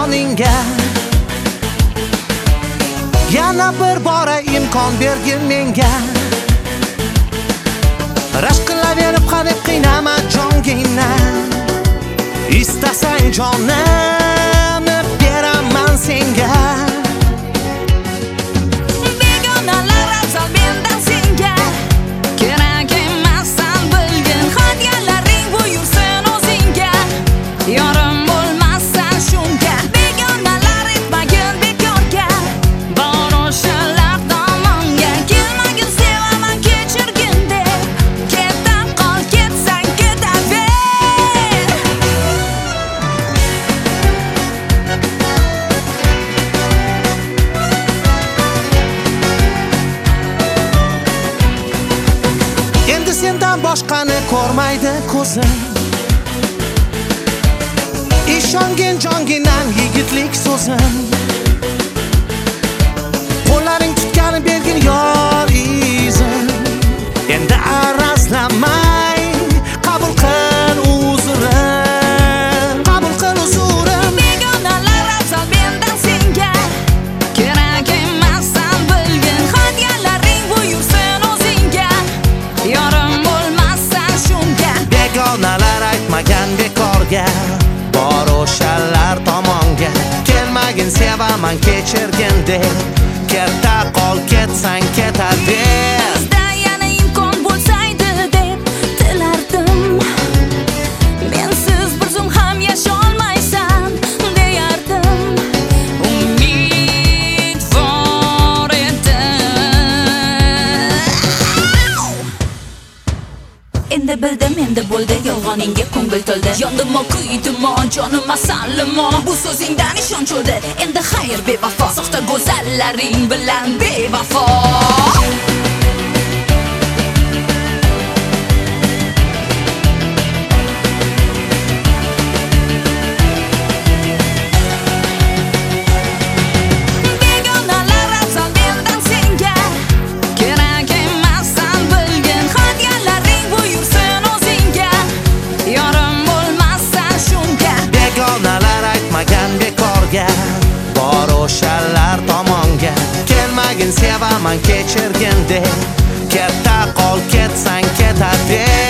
joningga. Yana bir bora imkon bergin menga. Rashk qilaverib qarib qiynama jongingni. Istasang jonimni beraman senga. Begonalar afzal mendan senga. Kerak emassan bilgin, hadyallaring buyursin o'zingga. Yorim bo'lmassan shunga. Begonalar etmagin bekorga. Bor o'shalar tomonga. Kelmagin sevaman kechirgin deb. Ketdan qol, ketsang ketaver. Endi sendan boshqani ko'rmaydi ko'zim. Ishongin jonginam yigitlik so'zim. Qo'llaring tutgani bergin yor izim. Endi arazlamay qabul qil uzurim. Qabul qil uzurim. Begonalar afzal mendan senga. Kerak emassan bilgin, hadyallaring buyursin o'zingga. Yorim bo'lmassan shunga. Begonalar aytmagan bekorga. Bor o'shalar tomonga. Kelmagin sevaman kechirgin deb. Ketda qol, ketsang ketaver. Bizda yana imkon bo'lsaydi deb tilardim. Mensiz bir zum ham yasholmaysan deyardim. Umidvor edim. Endi bildim, endi bo'ldi, yolg'oningga ko'ngil to'ldi. Yondimmo, kuydimmo, jonim masallimmo. Bu so'zingdan ishonch o'ldi. Endi xayr bevafo, soxta go'zallaring bilan bevafo. Begonalar afzal mendan senga. Kerak emassan bilgin, hadyallaring buyursin o'zingga. Yorim bo'lmassan shunga. Begonalar aytmagan bekorga. Bor o'shalar tomonga. Kelmagin sevaman kechirgin deb. Ketda qol, ketsang ketaver.